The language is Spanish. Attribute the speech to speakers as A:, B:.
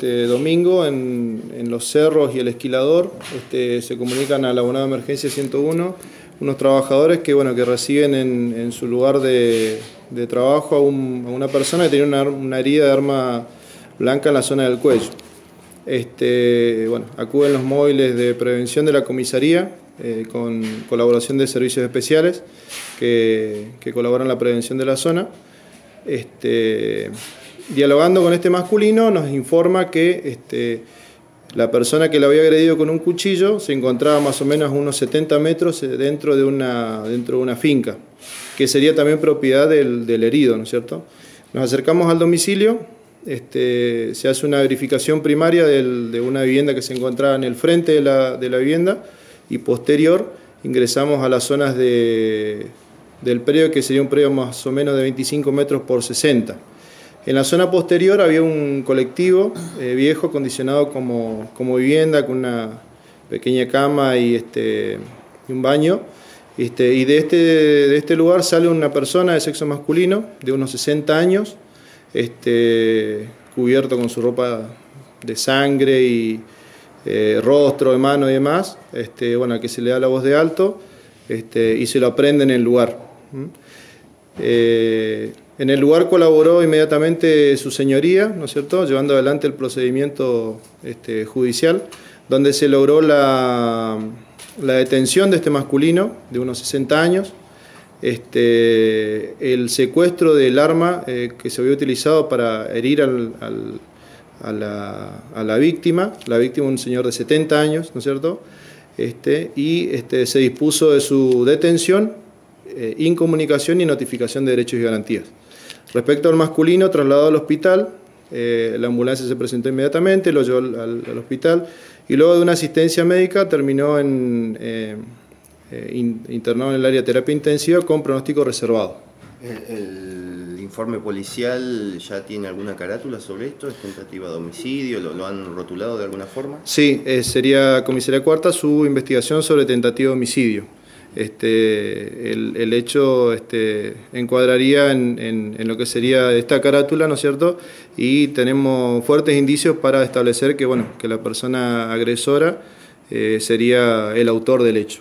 A: domingo en Los Cerros y El Esquilador. Se comunican al abonado de emergencia 101 unos trabajadores que reciben en su lugar de trabajo a una persona que tenía una herida de arma blanca en la zona del cuello. Acuden los móviles de prevención de la comisaría con colaboración de servicios especiales que colaboran en la prevención de la zona. Dialogando con este masculino, nos informa que la persona que lo había agredido con un cuchillo se encontraba más o menos a unos 70 metros dentro de una finca, que sería también propiedad del herido, ¿no es cierto? Nos acercamos al domicilio, se hace una verificación primaria de una vivienda que se encontraba en el frente de la vivienda, y posterior ingresamos a las zonas del predio, que sería un predio más o menos de 25 metros por 60. En la zona posterior había un colectivo viejo acondicionado como vivienda, con una pequeña cama y un baño. Y de este lugar sale una persona de sexo masculino de unos 60 años, cubierto con su ropa de sangre y rostro, de mano y demás, que se le da la voz de alto y se lo aprende en el lugar. En el lugar colaboró inmediatamente su señoría, ¿no es cierto?, llevando adelante el procedimiento judicial, donde se logró la detención de este masculino de unos 60 años, el secuestro del arma que se había utilizado para herir a la víctima, un señor de 70 años, ¿no es cierto?, se dispuso de su detención, incomunicación y notificación de derechos y garantías. Respecto al masculino, trasladado al hospital, la ambulancia se presentó inmediatamente, lo llevó al hospital y luego de una asistencia médica terminó internado en el área de terapia intensiva con pronóstico reservado.
B: ¿El informe policial ya tiene alguna carátula sobre esto? ¿Es tentativa de homicidio? ¿Lo han rotulado de alguna forma?
A: Sí, sería Comisaría Cuarta su investigación sobre tentativa de homicidio. El hecho encuadraría en lo que sería esta carátula, ¿no es cierto? Y tenemos fuertes indicios para establecer que la persona agresora sería el autor del hecho.